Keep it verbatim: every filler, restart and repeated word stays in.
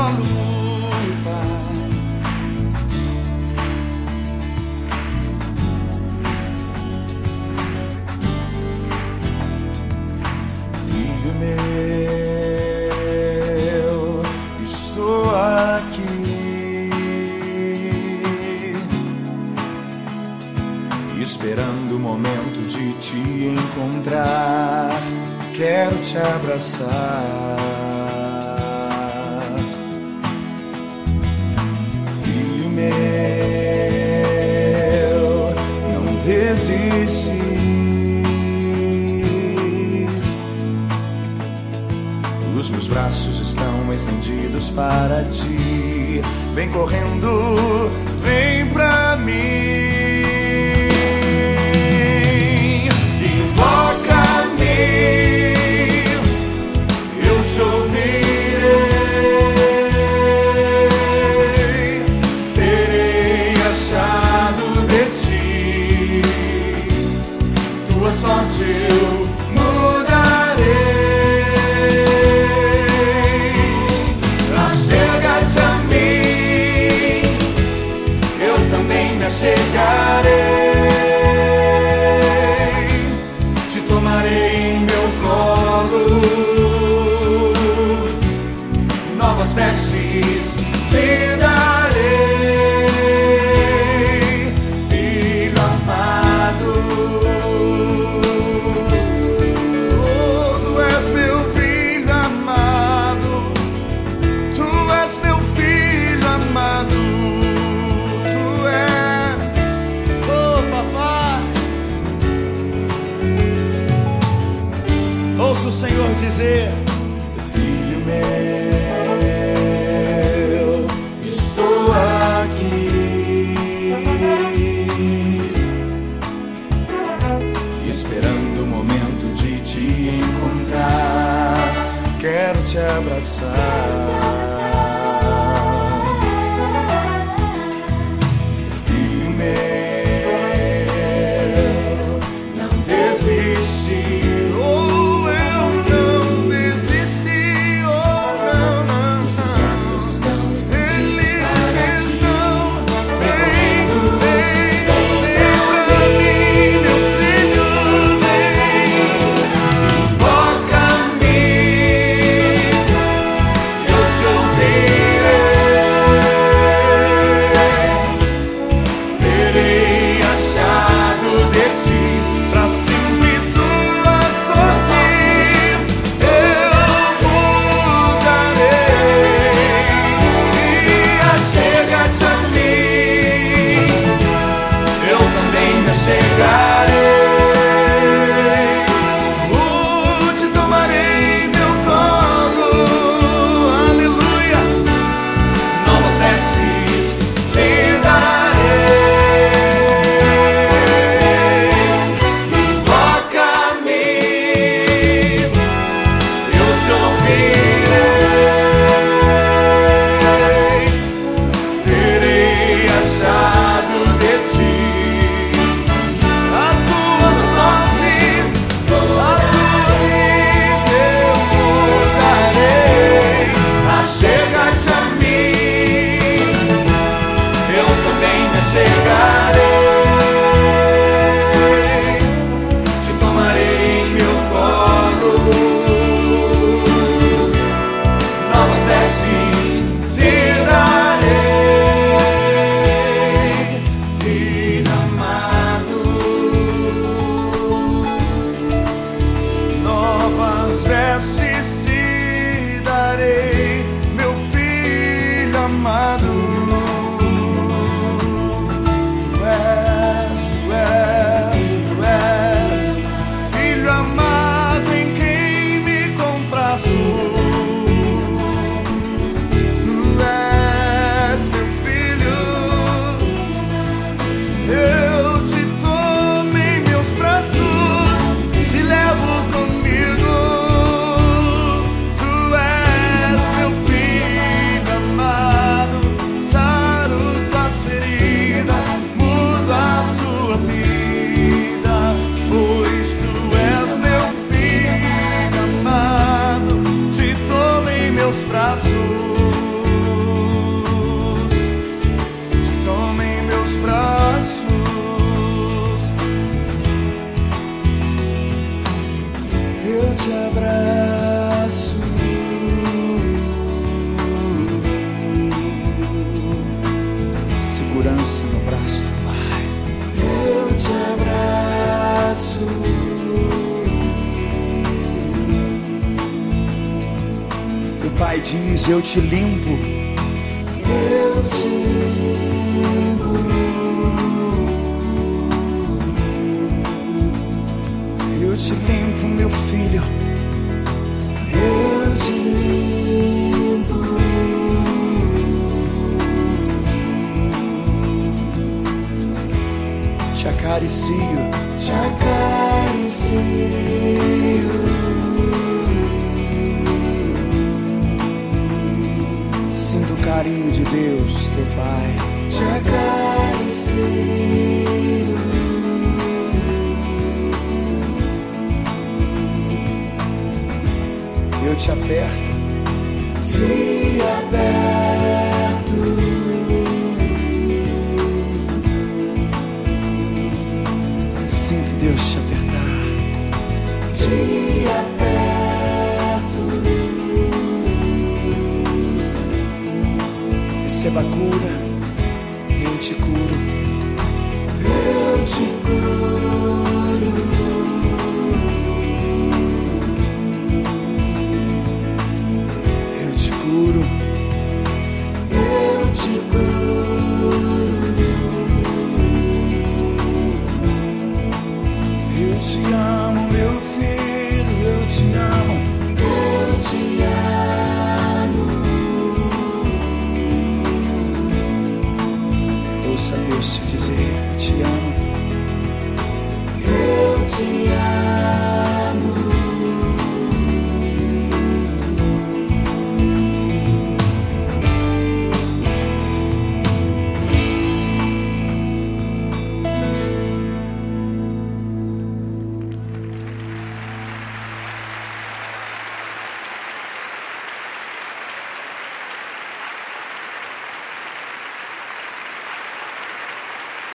Esperando o momento de te encontrar, quero te abraçar. Filho meu, não desiste. Os meus braços estão estendidos para ti. Vem correndo, vem pra mim. Sorte eu mudarei. Achega-te a mim, eu também me achegarei. Te tomarei em meu colo, novas vestes te darei, filho amado. Ouça o Senhor dizer: filho meu, estou aqui, esperando o momento de te encontrar, quero te abraçar. Filho meu, não desiste. Oh, eu não desisto. segurança no braço do Pai. Eu te abraço. O Pai diz: eu te limpo. Eu te limpo. Eu te limpo, meu filho. Eu te limpo. Te acaricio. Te acaricio. Sinto o carinho de Deus, teu Pai. Te acaricio. Eu te aperto. Te aperto. Sinto Deus te apertar. Te aperto. Receba a cura. Eu te curo. Eu te curo. Eu te curo. Eu te curo. Eu te amo, meu filho. Eu te amo. Eu te amo. Ouça Deus te dizer: eu te amo. Eu te amo.